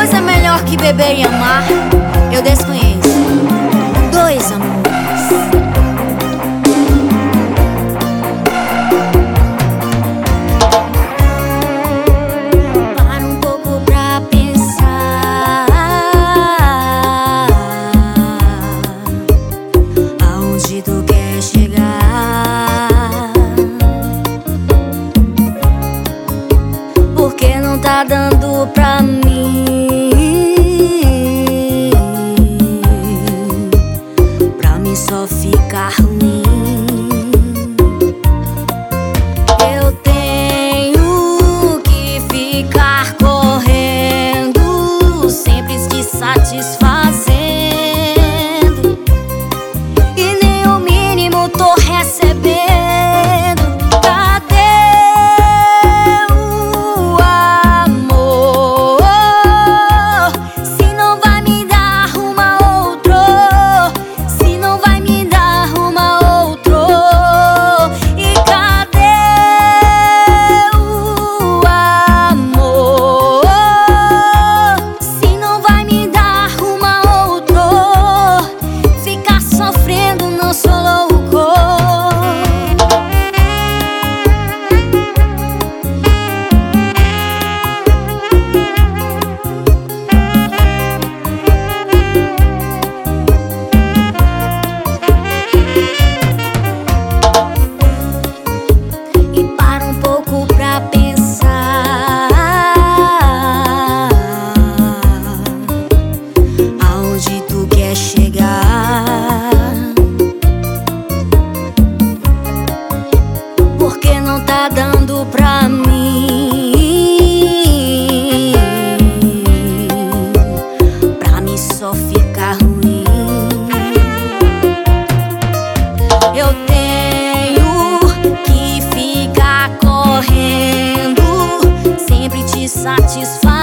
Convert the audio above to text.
coisa melhor que beber e amar, eu desconheço. Dois amores. Para um pouco pra pensar aonde tu quer chegar, porque não tá dando pra mim, só ficar ruim. Eu tenho que ficar correndo, sempre te satisfazendo, e nem o mínimo tô recebendo. Cadê o amor? Se não vai me dar uma outra, se não vai me dar uma outra. E cadê o amor? Se não vai me dar uma outra, ficar sofrendo não sou louco. Aonde tu quer chegar, porque não tá dando pra mim, pra mim só ficar ruim. Eu tenho que ficar correndo, sempre te satisfazendo,